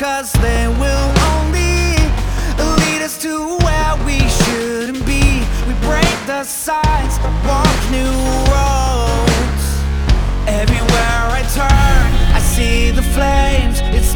'cause they will only lead us to where we shouldn't be. We break the signs, walk new roads. Everywhere I turn, I see the flames. It's